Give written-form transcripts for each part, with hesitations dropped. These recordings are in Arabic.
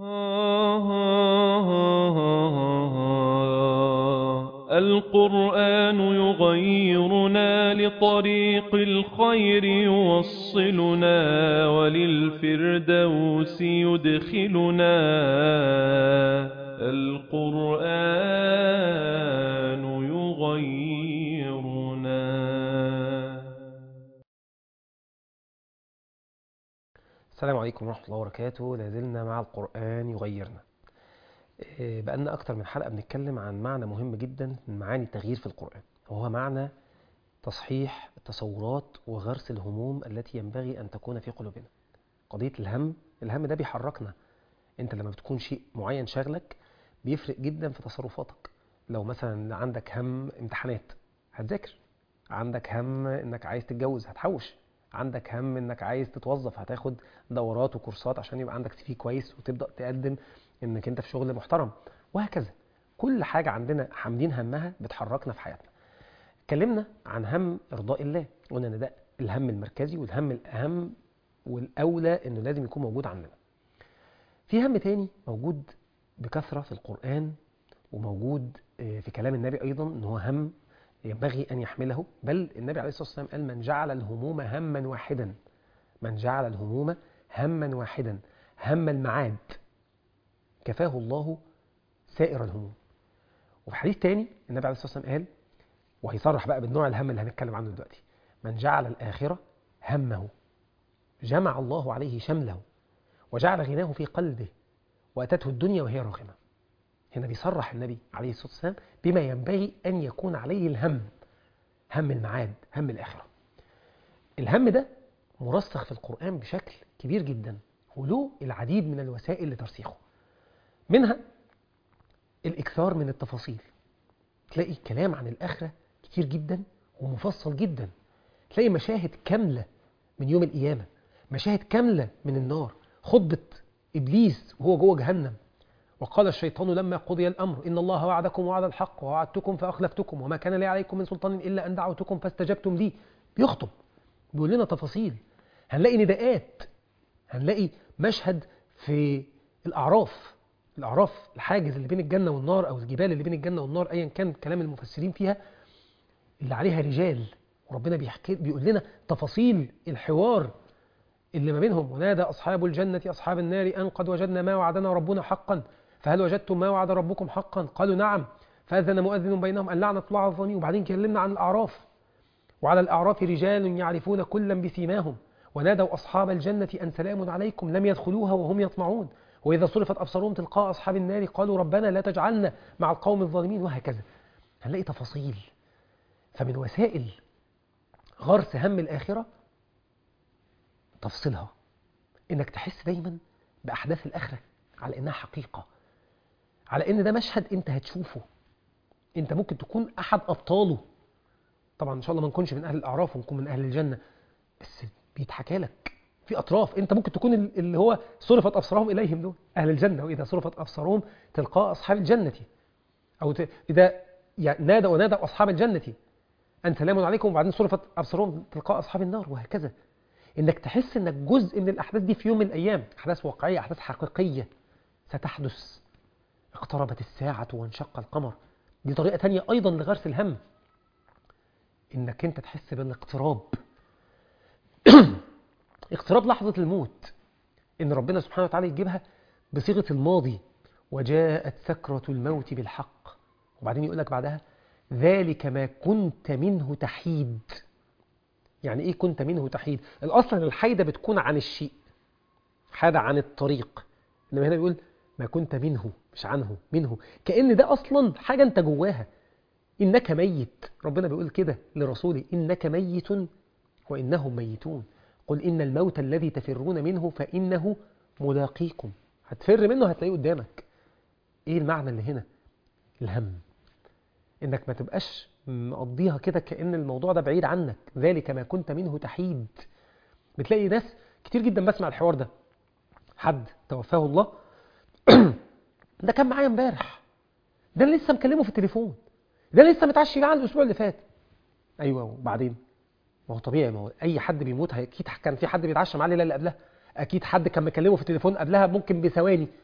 القرآن يغيرنا لطريق الخير يوصلنا وللفردوس يدخلنا. القرآن يغيرنا. السلام عليكم ورحمة الله وبركاته. لازلنا مع القرآن يغيرنا. بقالنا أكتر من حلقة بنتكلم عن معنى مهم جدا من معاني التغيير في القرآن، وهو معنى تصحيح التصورات وغرس الهموم التي ينبغي أن تكون في قلوبنا. قضية الهم ده بيحركنا. أنت لما بتكون شيء معين شاغلك بيفرق جدا في تصرفاتك. لو مثلا عندك هم امتحانات هتذاكر، عندك هم انك عايز تتجوز هتحوش، عندك هم انك عايز تتوظف هتاخد دورات وكورسات عشان يبقى عندك سي في كويس وتبدأ تقدم انك انت في شغل محترم، وهكذا. كل حاجة عندنا حاملين همها بتحركنا في حياتنا. اتكلمنا عن هم ارضاء الله، قلنا ان ده الهم المركزي والهم الاهم والاولى انه لازم يكون موجود عندنا. في هم تاني موجود بكثرة في القرآن وموجود في كلام النبي ايضا، ان هو هم ينبغي أن يحمله، بل النبي عليه الصلاة والسلام قال: من جعل الهموم هما واحدا، من جعل الهموم هما واحدا، هم المعاد كفاه الله سائر الهموم. وفي حديث تاني النبي عليه الصلاة والسلام قال، وهيصرح بقى بالنوع الهم اللي هنتكلم عنه دلوقتي: من جعل الآخرة همه جمع الله عليه شمله وجعل غناه في قلبه وأتته الدنيا وهي راغمة. هنا بيصرح النبي عليه الصلاة والسلام بما ينبغي أن يكون عليه الهم، هم المعاد، هم الآخرة. الهم ده مرسخ في القرآن بشكل كبير جدا، وله العديد من الوسائل لترسيخه. منها الإكثار من التفاصيل. تلاقي كلام عن الآخرة كتير جدا ومفصل جدا. تلاقي مشاهد كاملة من يوم القيامة، مشاهد كاملة من النار، خطبة إبليس وهو جوه جهنم: وقال الشيطان لما قضي الأمر إن الله وعدكم وعد الحق ووعدتكم فأخلفتكم وما كان لي عليكم من سلطان إلا أن دعوتكم فاستجبتم لي. بيخطب، بيقول لنا تفاصيل. هنلاقي نداءات، هنلاقي مشهد في الأعراف، الحاجز اللي بين الجنة والنار أو الجبال اللي بين الجنة والنار أيا كان كلام المفسرين فيها، اللي عليها رجال، وربنا بيقول لنا تفاصيل الحوار اللي ما بينهم: ونادى أصحاب الجنة أصحاب النار أن قد وجدنا ما وعدنا ربنا حقا فهل وجدتم ما وعد ربكم حقا قالوا نعم فأذن مؤذن بينهم أن لعنة الله على الظالمين. وبعدين كلمنا عن الأعراف: وعلى الأعراف رجال يعرفون كلا بسيماهم ونادوا أصحاب الجنة أن سلام عليكم لم يدخلوها وهم يطمعون وإذا صرفت أبصارهم تلقاء أصحاب النار قالوا ربنا لا تجعلنا مع القوم الظالمين، وهكذا. هنلاقي تفاصيل. فمن وسائل غرس هم الآخرة تفصيلها، إنك تحس دايما بأحداث الآخرة على إنها حقيقة، على إن ده مشهد أنت هتشوفه، أنت ممكن تكون أحد أبطاله. طبعا إن شاء الله ما نكونش من أهل الأعراف ونكون من أهل الجنة، بس بيتحكى لك في أطراف أنت ممكن تكون اللي هو صرفت أبصارهم إليهم دول أهل الجنة، وإذا صرفت أبصارهم تلقاء أصحاب الجنة، أو إذا نادى ونادى أصحاب الجنة أن سلام عليكم وبعدين صرفت أبصارهم تلقاء أصحاب النار، وهكذا. إنك تحس إنك جزء من الأحداث دي في يوم من الأيام، أحداث واقعية، أحداث حقيقية ستحدث. اقتربت الساعة وانشق القمر، دي طريقة تانية أيضا لغرس الهم، إنك أنت تحس بالاقتراب اقتراب لحظة الموت، إن ربنا سبحانه وتعالى يجيبها بصيغة الماضي: وجاءت سكرة الموت بالحق، وبعدين يقول لك بعدها: ذلك ما كنت منه تحيد. يعني إيه كنت منه تحيد؟ الأصل أن الحيدة بتكون عن الشيء، حاد عن الطريق، إنما هنا بيقول ما كنت منه، مش عنه، منه، كأن ده أصلا حاجة أنت جواها. إنك ميت، ربنا بيقول كده لرسوله: إنك ميت وإنهم ميتون، قل إن الموت الذي تفرون منه فإنه ملاقيكم. هتفر منه هتلاقيه قدامك. إيه المعنى اللي هنا؟ الهم، إنك ما تبقاش مقضيها كده كأن الموضوع ده بعيد عنك. ذلك ما كنت منه تحيد. بتلاقي ناس كتير جدا بسمع الحوار ده: حد توفاه الله ده كان معايا امبارح، ده أنا لسه مكلمه في التليفون، ده أنا لسه متعشي معاه الأسبوع اللي فات. أيوة، وبعدين؟ ما هو طبيعي، ما هو أي حد بيموت أكيد كان في حد بيتعشى معاه الليلة اللي قبلها، أكيد حد كان مكلمه في التليفون قبلها ممكن بثواني.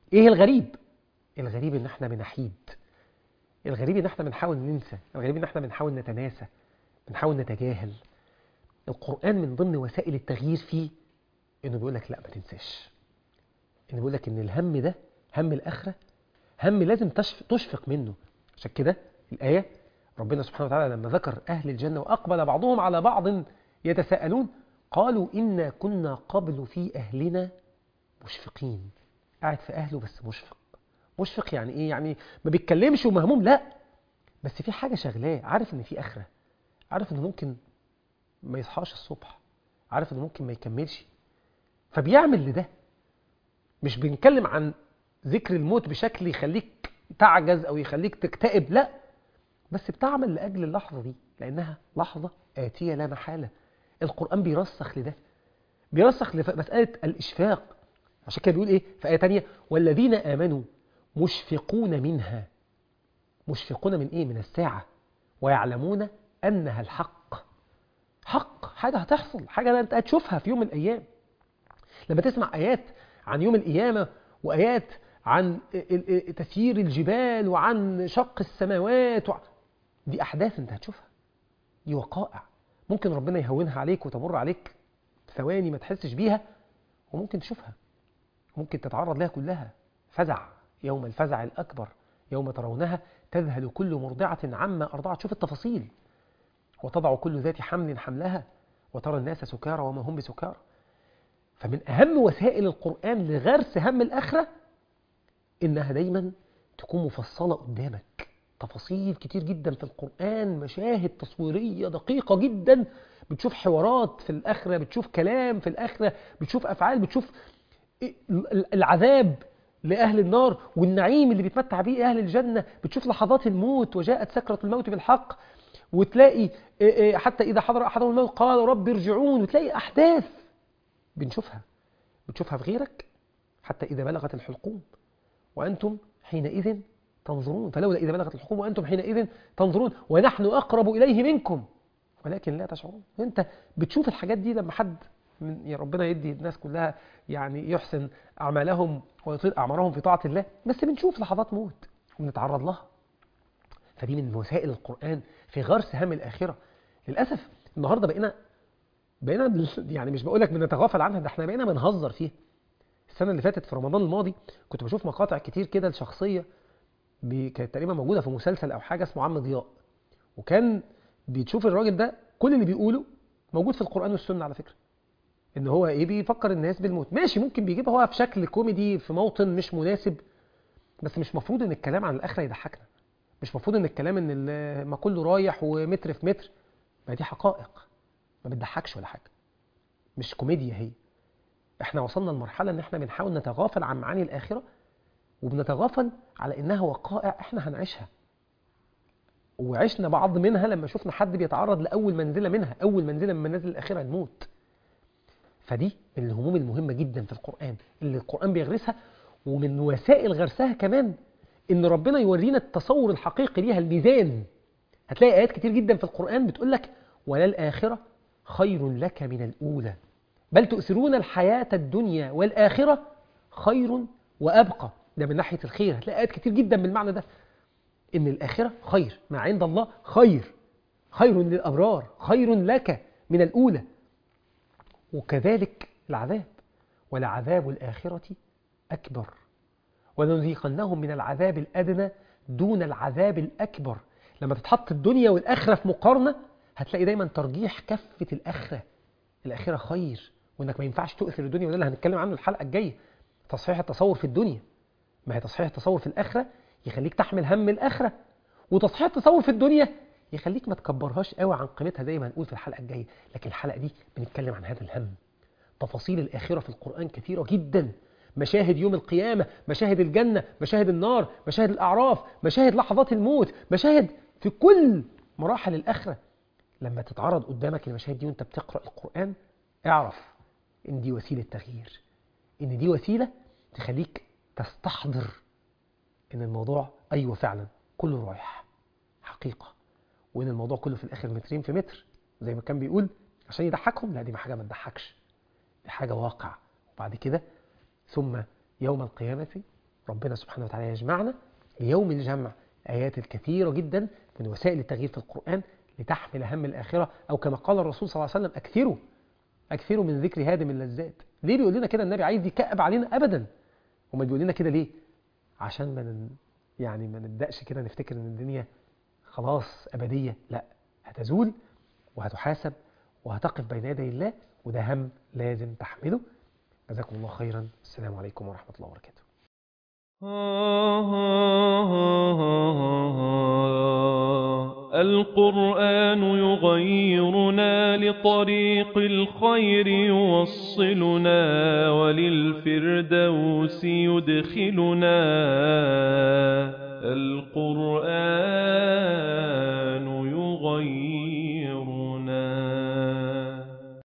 ايه الغريب؟ الغريب ان احنا بنحيد، الغريب ان احنا بنحاول ننسى، الغريب ان احنا بنحاول نتناسى، بنحاول نتجاهل. القرآن من ضمن وسائل التغيير فيه انه بيقول لك لا ما تنساش، انه بيقول لك ان الهم ده، هم الآخرة، هم لازم تشفق منه. عشان كده الآية ربنا سبحانه وتعالى لما ذكر أهل الجنة وأقبل بعضهم على بعض يتساءلون قالوا إنا كنا قبل في أهلنا مشفقين. قاعد في أهله بس مشفق. مشفق يعني إيه؟ يعني ما بيتكلمش ومهموم، لا، بس في حاجة شغلاه، عارف إن في آخرة، عارف إنه ممكن ما يصحاش الصبح، عارف إنه ممكن ما يكملش، فبيعمل لده. مش بنتكلم عن ذكر الموت بشكل يخليك تعجز أو يخليك تكتئب، لا، بس بتعمل لأجل اللحظة دي لأنها لحظة آتية لا محالة. القرآن بيرسخ لده، بيرسخ لمسألة الإشفاق. عشان كده بيقول إيه في آية تانية؟ والذين آمنوا مشفقون منها. مشفقون من إيه؟ من الساعة، ويعلمون أنها الحق. حق، حاجة هتحصل، حاجة أنت هتشوفها في يوم من الأيام. لما تسمع آيات عن يوم القيامة وآيات عن تسيير الجبال وعن شق السماوات دي أحداث أنت هتشوفها، دي وقائع ممكن ربنا يهونها عليك وتمر عليك ثواني ما تحسش بيها، وممكن تشوفها، ممكن تتعرض لها كلها. فزع، يوم الفزع الأكبر يوم ترونها تذهل كل مرضعة عما أرضعت. شوف التفاصيل. وتضع كل ذات حمل حملها وترى الناس سكارى وما هم بسكارى. فمن أهم وسائل القرآن لغرس هم الآخرة إنها دايما تكون مفصلة قدامك. تفاصيل كتير جدا في القرآن، مشاهد تصويرية دقيقة جدا، بتشوف حوارات في الآخرة، بتشوف كلام في الآخرة، بتشوف أفعال، بتشوف العذاب لأهل النار والنعيم اللي بيتمتع به أهل الجنة، بتشوف لحظات الموت وجاءت سكرة الموت بالحق، وتلاقي حتى إذا حضر أحدهم الموت قال رب ارجعون، وتلاقي أحداث بنشوفها، بتشوفها في غيرك حتى إذا بلغت الحلقوم وأنتم حينئذ تنظرون، فلولا إذا بلغت الحلقوم وأنتم حينئذ تنظرون ونحن أقرب إليه منكم ولكن لا تشعرون. أنت بتشوف الحاجات دي لما حد من يا ربنا يدي الناس كلها يعني يحسن أعمالهم ويطيل أعمارهم في طاعة الله، بس بنشوف لحظات موت وبنتعرض لها. فدي من وسائل القرآن في غرس هم الآخرة. للأسف النهاردة بقينا يعني مش بقولك بنتغافل عنها، ده احنا بقينا بنهزر فيها. السنة اللي فاتت في رمضان الماضي كنت بشوف مقاطع كتير كده لشخصية كانت تقريبا موجودة في مسلسل أو حاجة اسمه عم ضياء، وكان بتشوف الراجل ده كل اللي بيقوله موجود في القرآن والسنة على فكرة. ان هو ايه؟ بيفكر الناس بالموت، ماشي، ممكن بيجيبها هو في شكل كوميدي في موطن مش مناسب، بس مش مفروض ان الكلام عن الآخرة يضحكنا، مش مفروض ان الكلام ان ما كله رايح ومتر في متر. ما دي حقائق ما بتضحكش ولا حاجة، مش كوميديا هي. احنا وصلنا لمرحلة ان احنا بنحاول نتغافل عن معاني الآخرة، وبنتغافل على انها وقائع احنا هنعيشها، وعشنا بعض منها لما شفنا حد بيتعرض لأول منزلة منها، أول منزلة من منازل الآخرة الموت. فدي من الهموم المهمة جدا في القرآن اللي القرآن بيغرسها، ومن وسائل غرسها كمان ان ربنا يورينا التصور الحقيقي ليها، الميزان. هتلاقي آيات كتير جدا في القرآن بتقولك وللآخرة خير لك من الأولى بل تؤثرون الحياة الدنيا والآخرة خير وأبقى. ده من ناحية الخير، هتلاقي آيات كتير جدا بالمعنى ده، إن الآخرة خير، ما عند الله خير، خير للأبرار، خير لك من الأولى. وكذلك العذاب، ولعذاب الآخرة أكبر ولنذيقنهم من العذاب الأدنى دون العذاب الأكبر. لما تتحط الدنيا والآخرة في مقارنة هتلاقي دايما ترجيح كفة الآخرة. الآخرة خير، وإنك ما ينفعش تؤثر الدنيا، وده اللي هنتكلم عنه الحلقة الجاية. تصحيح التصور في الدنيا، ما هي تصحيح التصور في الآخرة يخليك تحمل هم الآخرة، وتصحيح التصور في الدنيا يخليك ما تكبرهاش قوي عن قيمتها زي ما هنقول في الحلقة الجاية. لكن الحلقة دي بنتكلم عن هذا الهم. تفاصيل الآخرة في القرآن كثيرة جدا، مشاهد يوم القيامة، مشاهد الجنة، مشاهد النار، مشاهد الأعراف، مشاهد لحظات الموت، مشاهد في كل مراحل الآخرة. لما تتعرض قدامك المشاهد دي وانت بتقرأ القرآن، اعرف ان دي وسيلة تغيير، ان دي وسيلة تخليك تستحضر ان الموضوع ايوه فعلا كله رايح حقيقة، وان الموضوع كله في الاخر مترين في متر زي ما كان بيقول عشان يضحكهم. لا، دي حاجة ما تضحكش، دي حاجة واقع. وبعد كده ثم يوم القيامة ربنا سبحانه وتعالى يجمعنا ليوم الجمع. آيات الكثيرة جدا من وسائل التغيير في القرآن لتحمل هم الآخرة، أو كما قال الرسول صلى الله عليه وسلم أكثروا من ذكر هادم اللذات. ليه بيقول لنا كده النبي؟ عايز يكأب علينا؟ أبدا. وما بيقول لنا كده ليه؟ عشان ما نبدأش كده نفتكر ان الدنيا خلاص أبدية. لا، هتزول وهتحاسب وهتقف بين يدي الله، وده هم لازم تحمله. جزاكم الله خيرا. السلام عليكم ورحمة الله وبركاته. القرآن يغيرنا لطريق الخير يوصلنا وللفردوس يدخلنا. القرآن يغيرنا